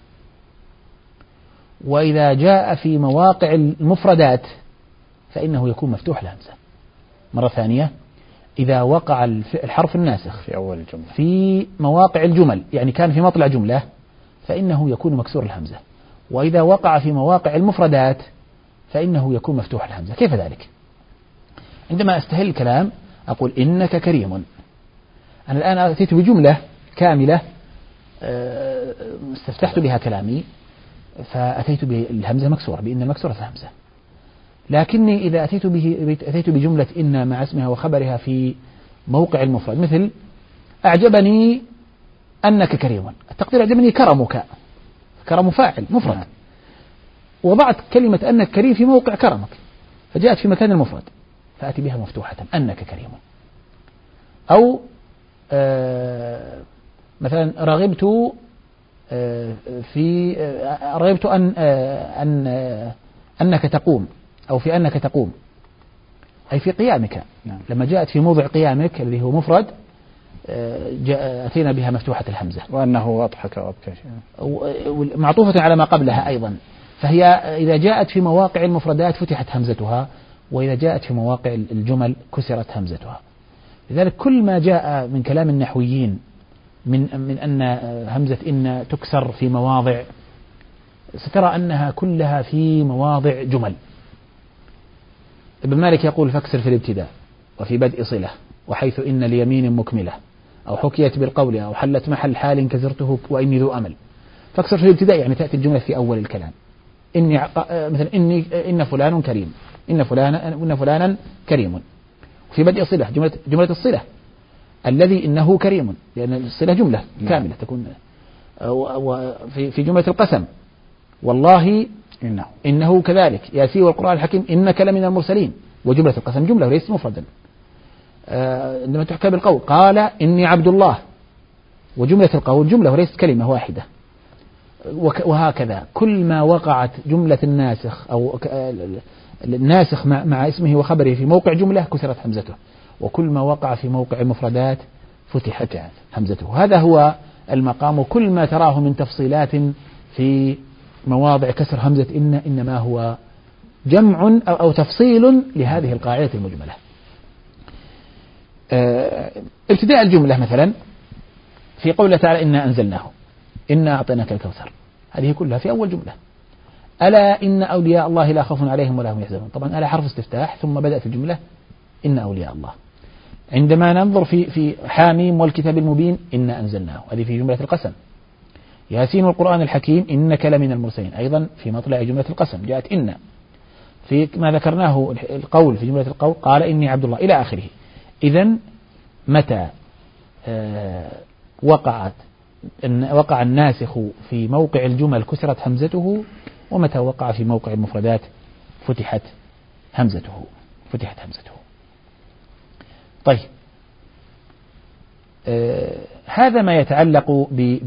[SPEAKER 4] وإذا جاء في مواقع المفردات فإنه يكون مفتوح الهمزة. مرة ثانية، إذا وقع الحرف الناسخ
[SPEAKER 3] في أول الجملة
[SPEAKER 4] في مواقع الجمل، يعني كان في مطلع جملة، فإنه يكون مكسور الهمزة، وإذا وقع في مواقع المفردات فإنه يكون مفتوح الهمزة. كيف ذلك؟ عندما أستهل الكلام أقول إنك كريم، أنا الآن أتيت بجملة كاملة استفتحت بها كلامي فأتيت بالهمزة مكسورة بإن المكسورة الهمزة، لكني إذا أتيت به أتيت بجملة إن مع اسمها وخبرها في موقع المفرد، مثل أعجبني أنك كريم، التقدير أعجبني كرمك، كرم فاعل مفرد، وضعت كلمة أنك كريم في موقع كرمك فجاءت في مكان المفرد فأتي بها مفتوحة أنك كريم. أو مثلا رغبت في رغبت أن أن أنك تقوم، أو في أنك تقوم، أي في قيامك.
[SPEAKER 3] نعم.
[SPEAKER 4] لما جاءت في موضع قيامك الذي هو مفرد أتينا بها مفتوحة الهمزة.
[SPEAKER 3] وأنه أضحك وأبكى
[SPEAKER 4] معطوفة على ما قبلها أيضا، فهي إذا جاءت في مواقع المفردات فتحت همزتها، وإذا جاءت في مواقع الجمل كسرت همزتها. لذلك كل ما جاء من كلام النحويين من من أن همزة إن تكسر في مواضع، سترى أنها كلها في مواضع جمل. ابن مالك يقول فاكسر في الابتداء وفي بدء صلة، وحيث إن اليمين مكملة، أو حكيت بالقول، أو حلت محل حال كسرته وإني ذو أمل. فاكسر في الابتداء يعني تأتي الجملة في أول الكلام، إني مثلا إني إن فلان كريم، إن فلانا إن فلانا كريم. وفي بدء صلة جملة جملة الصلة الذي إنه كريم، لأن الصلة جملة كاملة تكون. وفي في جملة القسم والله
[SPEAKER 3] إنه
[SPEAKER 4] إنه كذلك، ياسين والقرآن الحكيم إنك لمن المرسلين، وجملة القسم جملة وليس مفردا. عندما تحكى بالقول قال إني عبد الله، وجملة القول جملة وليست كلمة واحدة. وهكذا كل ما وقعت جملة الناسخ أو الناسخ مع اسمه وخبره في موقع جملة كسرت همزته، وكل ما وقع في موقع المفردات فتحت همزته. هذا هو المقام. وكل ما تراه من تفصيلات في مواضع كسر همزة إن إنما هو جمع أو تفصيل لهذه القاعدة المجملة. ابتداء الجملة مثلا في قوله تعالى إنا أنزلناه، إنا أعطيناك الكوثر، هذه كلها في أول جملة. ألا إن أولياء الله لا خوف عليهم ولا هم يحزنون. طبعا ألا حرف استفتاح ثم بدأت الجملة إن أولياء الله. عندما ننظر في في حاميم والكتاب المبين إنا أنزلناه، هذه في جملة القسم. ياسين والقرآن الحكيم إنك لمن المرسلين، أيضا في مطلع جملة القسم جاءت إن. في ما ذكرناه القول في جملة القول قال إني عبد الله إلى آخره. إذن متى وقعت وقع الناسخ في موقع الجمل كسرت همزته، ومتى وقع في موقع المفردات فتحت همزته فتحت همزته. طيب آه هذا ما يتعلق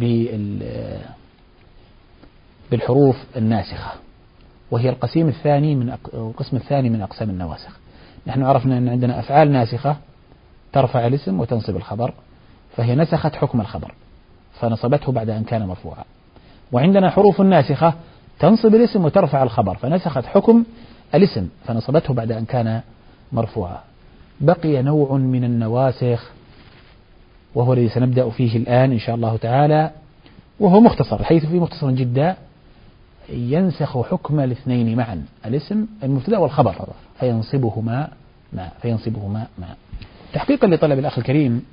[SPEAKER 4] بالحروف الناسخة، وهي القسم الثاني من القسم الثاني من أقسام النواسخ. نحن عرفنا أن عندنا أفعال ناسخة ترفع الاسم وتنصب الخبر، فهي نسخت حكم الخبر فنصبته بعد أن كان مرفوعا. وعندنا حروف ناسخة تنصب الاسم وترفع الخبر فنسخت حكم الاسم فنصبته بعد أن كان مرفوعا. بقي نوع من النواسخ وهو الذي سنبدأ فيه الآن إن شاء الله تعالى، وهو مختصر، حيث فيه مختصر جدا ينسخ حكم الاثنين معا، الاسم المبتدأ والخبر، فينصبهما ما فينصبهما ما تحقيقا لطلب الأخ الكريم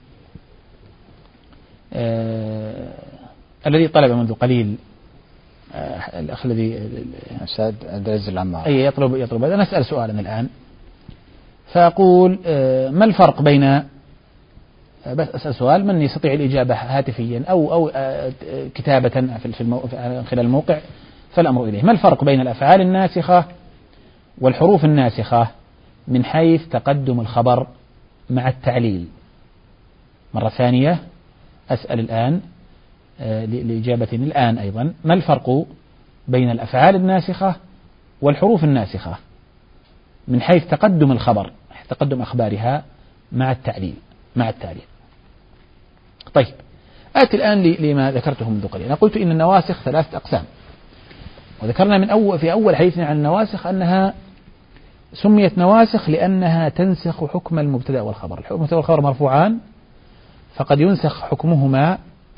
[SPEAKER 4] آه الذي طلب منذ قليل آه الأخ الذي
[SPEAKER 3] أستاذ عبد العزيز العمار
[SPEAKER 4] أي يطلب يطلب هذا. نسأل سؤالا الآن، فأقول آه ما الفرق بين آه بس أسأل سؤال من يستطيع الإجابة هاتفيا أو أو آه كتابة في المو... خلال الموقع فالأمر إليه. ما الفرق بين الأفعال الناسخة والحروف الناسخة من حيث تقدم الخبر مع التعليل؟ مرة ثانية أسأل الآن آه لإجابة الآن أيضا، ما الفرق بين الأفعال الناسخة والحروف الناسخة من حيث تقدم الخبر، تقدم أخبارها مع التعليل مع التعليل. طيب آتي الآن لما ذكرته منذ قليل. أنا قلت إن النواسخ ثلاثة أقسام، وذكرنا من أول في أول حديثنا عن النواسخ أنها سميت نواسخ لأنها تنسخ حكم المبتدأ والخبر. المبتدأ والخبر مرفوعان فقد ينسخ حكمهما،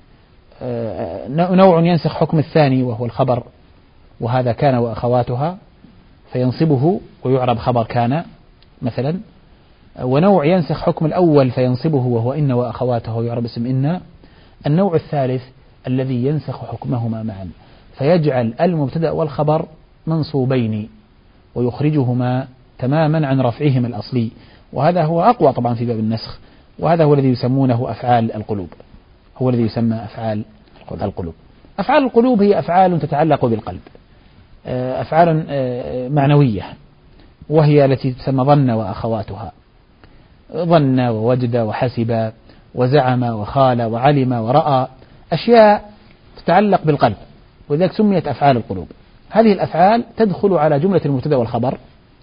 [SPEAKER 4] نوع ينسخ حكم الثاني وهو الخبر، وهذا كان وأخواتها فينصبه ويعرب خبر كان مثلا، ونوع ينسخ حكم الأول فينصبه وهو إن وأخواته ويعرب اسم إن. النوع الثالث الذي ينسخ حكمهما معا فيجعل المبتدأ والخبر منصوبين ويخرجهما تماما عن رفعهما الأصلي، وهذا هو أقوى طبعا في باب النسخ، وهذا هو الذي يسمونه أفعال القلوب، هو الذي يسمى أفعال القلوب. أفعال القلوب هي أفعال تتعلق بالقلب، أفعال معنوية، وهي التي تسمى ظن وأخواتها، ظن ووجد وحسب وزعم وخال وعلم ورأى، أشياء تتعلق بالقلب، ولذلك سميت أفعال القلوب. هذه الأفعال تدخل على جملة المبتدأ والخبر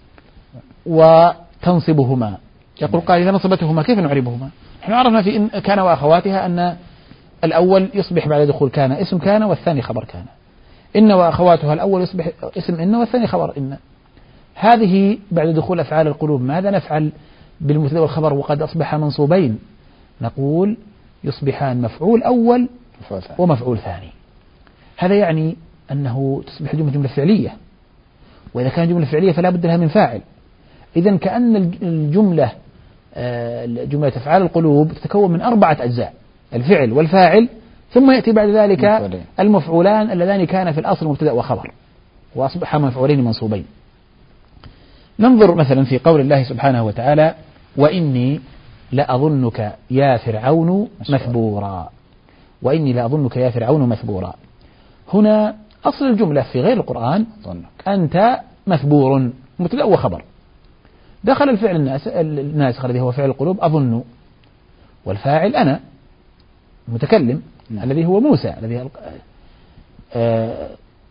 [SPEAKER 4] وتنصبهما. يقول قال إذا نصبتهما كيف نعربهما؟ نحن عرفنا في إن كان وأخواتها أن الأول يصبح بعد دخول كان اسم كان والثاني خبر كان. إن وأخواتها الأول يصبح اسم إن والثاني خبر إن. هذه بعد دخول أفعال القلوب ماذا نفعل بالمبتدأ والخبر وقد أصبح منصوبين؟ نقول يصبحان مفعول أول ومفعول ثاني. هذا يعني أنه تصبح جملة جملة فعلية، وإذا كان جملة فعلية فلا بد لها من فاعل. إذن كأن الجملة جملة أفعال القلوب تتكون من أربعة أجزاء: الفعل والفاعل، ثم يأتي بعد ذلك مفعولين. المفعولان اللذان كان في الأصل مبتدأ وخبر وأصبح مفعولين منصوبين. ننظر مثلا في قول الله سبحانه وتعالى: وإني لأظنك يا فرعون مثبورا. وإني لأظنك يا فرعون مثبورا. هنا أصل الجملة في غير القرآن أنت مثبور مبتدأ وخبر. دخل الفعل الناس الناسخ الذي هو فعل القلوب أظن، والفاعل أنا متكلم نعم. الذي هو موسى الذي آه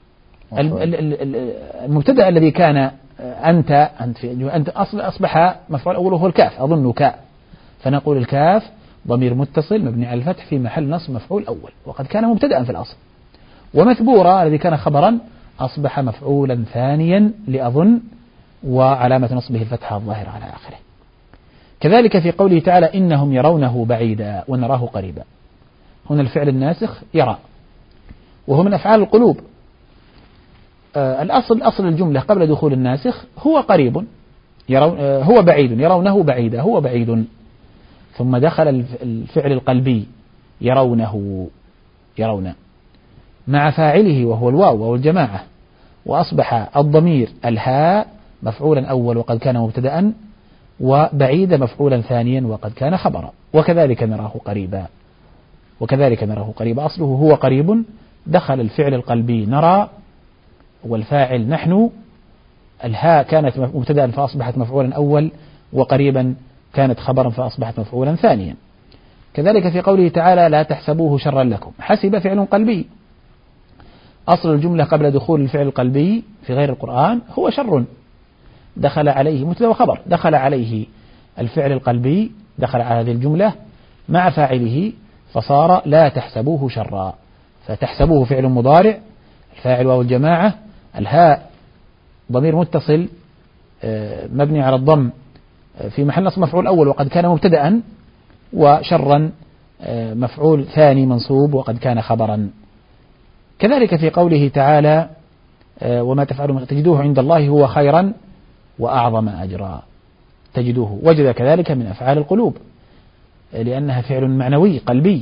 [SPEAKER 4] المبتدأ الذي كان أنت أنت أنت أصل أصبح مفعول أوله هو الكاف أظنك، فنقول الكاف ضمير متصل مبني على الفتح في محل نصب مفعول أول وقد كان مبتدأ في الأصل. ومثبورا الذي كان خبرا أصبح مفعولا ثانيا لأظن وعلامة نصبه الفتحة الظاهرة على آخره. كذلك في قوله تعالى: إنهم يرونه بعيدا ونراه قريبا. هنا الفعل الناسخ يرى، وهو من أفعال القلوب. آه الأصل أصل الجملة قبل دخول الناسخ هو قريب، يرون آه هو بعيد، يرونه بعيدا، هو بعيد. ثم دخل الفعل القلبي يرونه يرون مع فاعله وهو الواو وهو الجماعة، وأصبح الضمير الهاء مفعولا أول وقد كان مبتدأ، وبعيد مفعولا ثانيا وقد كان خبرا. وكذلك نراه قريبا، وكذلك نراه قريبا أصله هو قريب. دخل الفعل القلبي نرى والفاعل نحن، الهاء كانت مبتدأ فأصبحت مفعولا أول، وقريبا كانت خبرا فأصبحت مفعولا ثانيا. كذلك في قوله تعالى: لا تحسبوه شرا لكم. حسب فعل قلبي، أصل الجملة قبل دخول الفعل القلبي في غير القرآن هو شر، دخل عليه مبتدأ وخبر، دخل عليه الفعل القلبي، دخل على هذه الجملة مع فاعله فصار لا تحسبوه شرا. فتحسبوه فعل مضارع، الفاعل واو الجماعة، الهاء ضمير متصل مبني على الضم في محل نصب مفعول أول وقد كان مبتدأ، وشرا مفعول ثاني منصوب وقد كان خبرا. كذلك في قوله تعالى: وما تفعلوا تجدوه عند الله هو خيرا وأعظم أجرا. تجدوه وجد كذلك من أفعال القلوب لأنها فعل معنوي قلبي.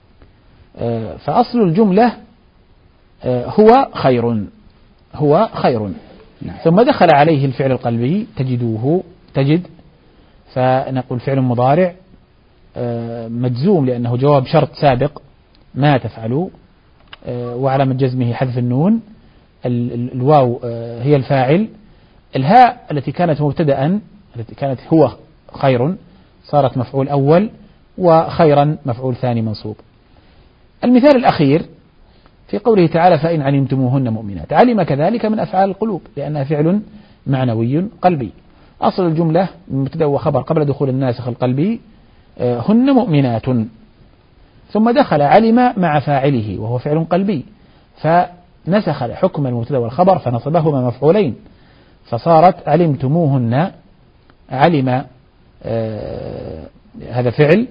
[SPEAKER 4] فأصل الجملة هو خير، هو خير. ثم دخل عليه الفعل القلبي تجدوه، تجد، فنقول فعل مضارع مجزوم لأنه جواب شرط سابق ما تفعلوا، وعلامة جزمه حذف النون، الواو هي الفاعل، الهاء التي كانت مبتدأ التي كانت هو خير صارت مفعول أول، وخيرا مفعول ثاني منصوب. المثال الأخير في قوله تعالى: فإن علمتموهن مؤمنات. علم كذلك من أفعال القلوب لأنها فعل معنوي قلبي. أصل الجملة مبتدأ وخبر قبل دخول الناسخ القلبي هن مؤمنات، ثم دخل علم مع فاعله وهو فعل قلبي، فنسخ حكم المبتدأ والخبر فنصبهما مفعولين، فصارت علمتموهن. علم آه هذا فعل،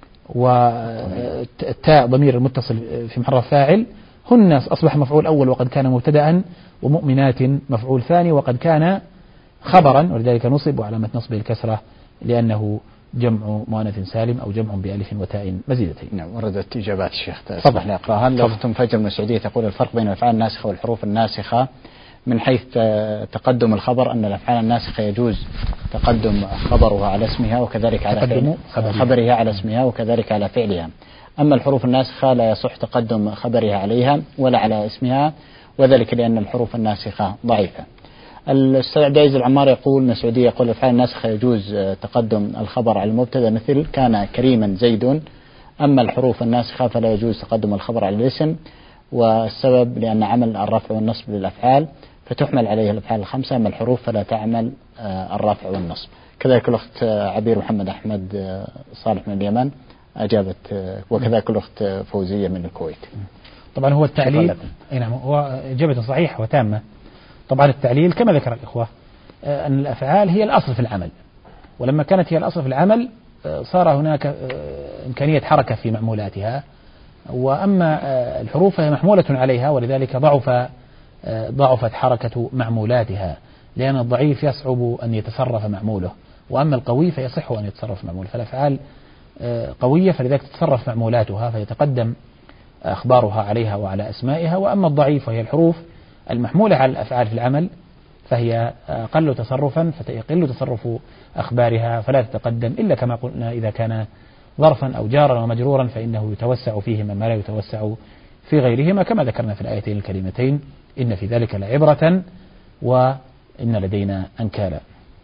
[SPEAKER 4] والتاء ضمير المتصل في محل فاعل، هن أصبح مفعول أول وقد كان مبتدأ، ومؤمنات مفعول ثاني وقد كان خبرا، ولذلك نصب وعلامة نصبه الكسرة لأنه جمع مؤنث سالم أو جمع بألف وتاء مزيدتين.
[SPEAKER 3] نعم، وردت إجابات الشيخ تسمح لي أقرأها. الأخت فجر من السعودية تقول: الفرق بين الأفعال الناسخة والحروف الناسخة من حيث تقدم الخبر أن الأفعال الناسخة يجوز تقدم خبرها على اسمها وكذلك على فعل خبرها على اسمها وكذلك على فعلها، أما الحروف الناسخة لا يصح تقدم خبرها عليها ولا على اسمها، وذلك لأن الحروف الناسخة ضعيفة. الأستاذ عبد العزيز العمار يقول من السعودية، يقول الأفعال الناسخة يجوز تقدم الخبر على المبتدأ، مثل كان كريما زيد أما الحروف الناسخة فلا يجوز تقدم الخبر على الاسم، والسبب لأن عمل الرفع والنصب للأفعال فتحمل عليه الأفعال الخمسة، أما الحروف فلا تعمل الرفع والنصب. كذلك الأخت عبير محمد أحمد صالح من اليمن أجابت، وكذلك الأخت فوزية من الكويت.
[SPEAKER 4] طبعا هو التعليل، أي نعم، هو إجابة صحيحة وتامة. طبعا التعليل كما ذكر الإخوة أن الأفعال هي الأصل في العمل، ولما كانت هي الأصل في العمل صار هناك إمكانية حركة في معمولاتها، وأما الحروف فهي محمولة عليها، ولذلك ضعف ضعفت حركة معمولاتها، لأن الضعيف يصعب أن يتصرف معموله، وأما القوي فيصح أن يتصرف معموله. فالأفعال قوية فلذلك تتصرف معمولاتها فيتقدم أخبارها عليها وعلى أسمائها، وأما الضعيف وهي الحروف المحمولة على الأفعال في العمل فهي أقل تصرفا فيقل تصرف أخبارها فلا تتقدم إلا كما قلنا إذا كان ظرفا أو جارا ومجرورا فإنه يتوسع فيهما ما لا يتوسع في غيرهما، كما ذكرنا في الآيتين الكريمتين إن في ذلك لعبرة وإن لدينا أنكالا.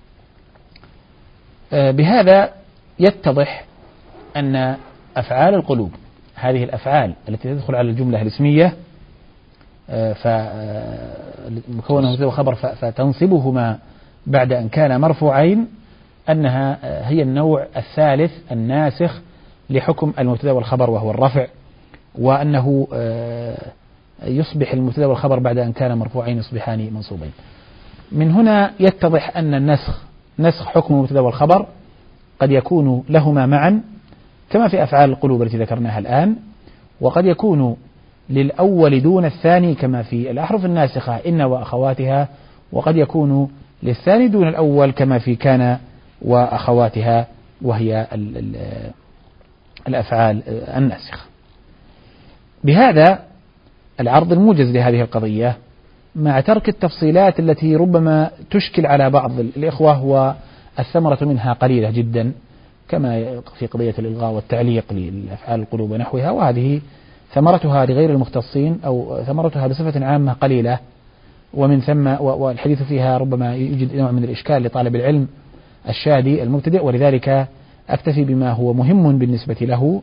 [SPEAKER 4] بهذا يتضح أن أفعال القلوب، هذه الأفعال التي تدخل على الجملة الاسمية فمكونة مبتدأ وخبر فتنصبهما بعد أن كان مرفوعين، أنها هي النوع الثالث الناسخ لحكم المبتدأ والخبر وهو الرفع، وأنه يصبح المبتدأ والخبر بعد أن كان مرفوعين يصبحان منصوبين. من هنا يتضح أن النسخ نسخ حكم المبتدأ والخبر قد يكون لهما معا كما في أفعال القلوب التي ذكرناها الآن، وقد يكون للأول دون الثاني كما في الأحرف الناسخة إن وأخواتها، وقد يكون للثاني دون الأول كما في كان وأخواتها وهي الأفعال الناسخة. بهذا العرض الموجز لهذه القضية مع ترك التفصيلات التي ربما تشكل على بعض الإخوة والثمرة منها قليلة جدا كما في قضية الإلغاء والتعليق للأفعال القلوب ونحوها، وهذه ثمرتها لغير المختصين أو ثمرتها بصفة عامة قليلة، ومن ثم والحديث فيها ربما يوجد نوع من الإشكال لطالب العلم الشادي المبتدئ، ولذلك أكتفي بما هو مهم بالنسبة له،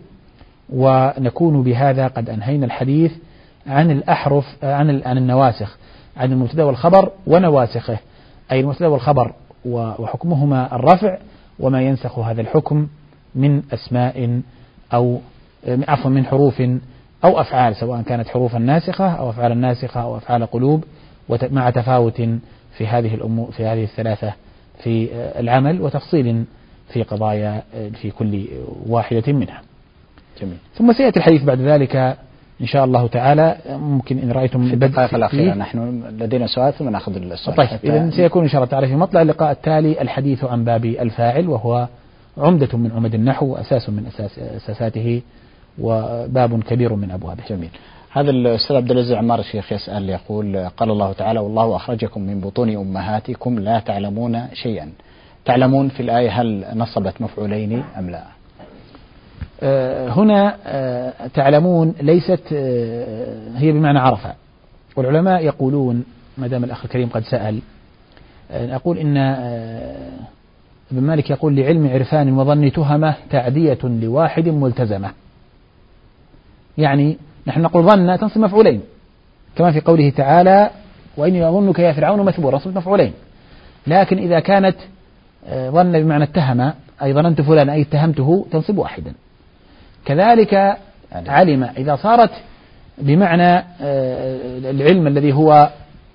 [SPEAKER 4] ونكون بهذا قد أنهينا الحديث عن الأحرف عن عن النواسخ، عن المبتدأ والخبر ونواسخه، أي المبتدأ والخبر وحكمهما الرفع وما ينسخ هذا الحكم من أسماء أو عفوا من حروف أو أفعال، سواء كانت حروفا ناسخة أو أفعال ناسخة أو أفعال قلوب، مع تفاوت في هذه الأمور في هذه الثلاثة في العمل وتفصيل في قضايا في كل واحدة منها. جميل. ثم سيأتي الحديث بعد ذلك إن شاء الله تعالى، ممكن إن رأيتم
[SPEAKER 3] في الدقائق الأخيرة نحن لدينا سؤال ثم نأخذ السؤال.
[SPEAKER 4] طيب إذا سيكون إن شاء الله تعالى في مطلع اللقاء التالي الحديث عن باب الفاعل، وهو عمدة من عمد النحو، أساس من أساس أساساته وباب كبير من أبوابه.
[SPEAKER 3] جميل. هذا الأستاذ عبد العزيز عمار الشيخ يسأل يقول قال الله تعالى والله أخرجكم من بطون أمهاتكم لا تعلمون شيئا، تعلمون في الآية هل نصبت مفعولين أم لا؟
[SPEAKER 4] هنا تعلمون ليست هي بمعنى عرف، والعلماء يقولون ما دام الأخ الكريم قد سأل أقول إن ابن مالك يقول لعلم عرفان وظن تهمة تعدية لواحد ملتزمة، يعني نحن نقول ظن تنصب مفعولين كما في قوله تعالى وإني أظنك يا فرعون مثبورا، نصب مفعولين، لكن إذا كانت ظن بمعنى اتهم أي ظننت فلان أي اتهمته تنصب واحدا. كذلك علم إذا صارت بمعنى العلم الذي هو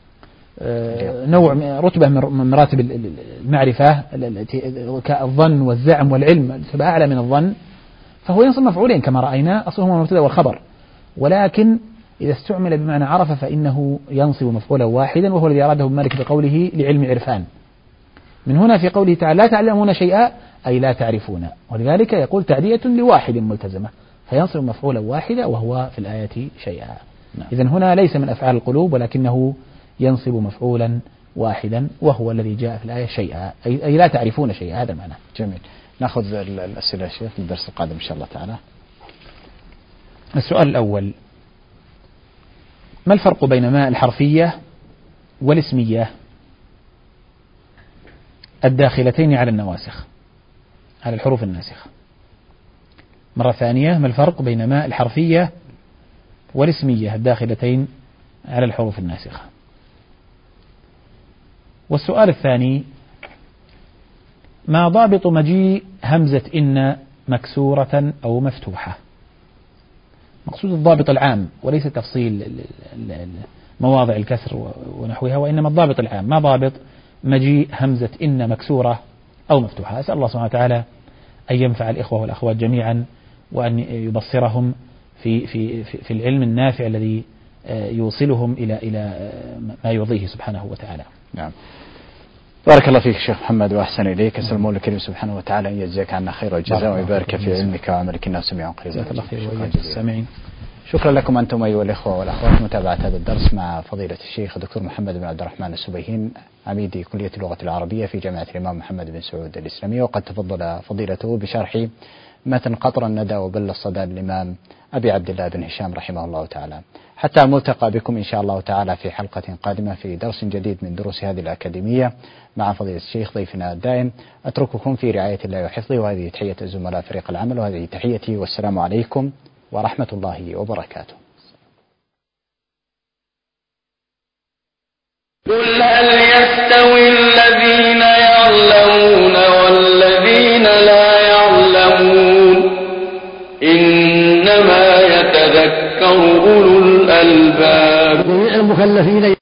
[SPEAKER 4] نوع رتبة من مراتب المعرفة كالظن والزعم والعلم تبقى أعلى من الظن، فهو ينصب مفعولين كما رأينا، أصلهما المبتدأ والخبر، ولكن إذا استعمل بمعنى عرف فإنه ينصب مفعولا واحدا، وهو الذي أراده ابن مالك بقوله لعلم عرفان. من هنا في قوله تعالى لا تعلمون شيئا أي لا تعرفون، ولذلك يقول تعدية لواحد ملتزمة فينصب مفعولا واحدا وهو في الآية شيئا. نعم. إذن هنا ليس من أفعال القلوب ولكنه ينصب مفعولا واحدا وهو الذي جاء في الآية شيئا أي, أي لا تعرفون شيئا، هذا معنى.
[SPEAKER 3] جميل. نأخذ الأسئلة يا شيخ الدرس القادم إن شاء الله تعالى.
[SPEAKER 4] السؤال الأول: ما الفرق بين ما الحرفية والاسمية الداخلتين على النواسخ على الحروف الناسخة؟ مرة ثانية، ما الفرق بين ما الحرفية والاسمية الداخلتين على الحروف الناسخة؟ والسؤال الثاني: ما ضابط مجيء همزة إن مكسورة أو مفتوحة؟ مقصود الضابط العام وليس تفصيل مواضع الكسر ونحوها، وإنما الضابط العام. ما ضابط مجيء همزة إن مكسورة أو مفتوحة؟ أسأل الله سبحانه وتعالى أن ينفع الإخوة والأخوات جميعا، وأن يبصرهم في في في العلم النافع الذي يوصلهم إلى إلى ما يرضيه سبحانه وتعالى.
[SPEAKER 3] نعم. بارك الله فيك شيخ محمد وأحسن إليك. أسأل المولى الكريم سبحانه وتعالى أن يجزاك عنا خير الجزاء ويبارك في علمك وعملك، إنه سميع قريب.
[SPEAKER 4] جزاك الله خير وإياك السامعين.
[SPEAKER 3] شكرا لكم أنتم أيها الإخوة والأخوات متابعة هذا الدرس مع فضيلة الشيخ الدكتور محمد بن عبد الرحمن السبيهين، عميد كلية اللغة العربية في جامعة الإمام محمد بن سعود الإسلامية، وقد تفضل فضيلته بشرح متن قطر الندى وبل الصدى للإمام أبي عبد الله بن هشام رحمه الله تعالى. حتى الملتقى بكم إن شاء الله تعالى في حلقة قادمة في درس جديد من دروس هذه الأكاديمية مع فضيلة الشيخ ضيفنا الدائم. أترككم في رعاية الله وحفظه، وهذه تحية الزملاء فريق العمل، وهذه تحيتي، والسلام عليكم ورحمة الله وبركاته.
[SPEAKER 7] قل هل يستوي الذين يعلمون والذين لا يعلمون إنما يتذكر أولو الألباب.
[SPEAKER 2] المكلفين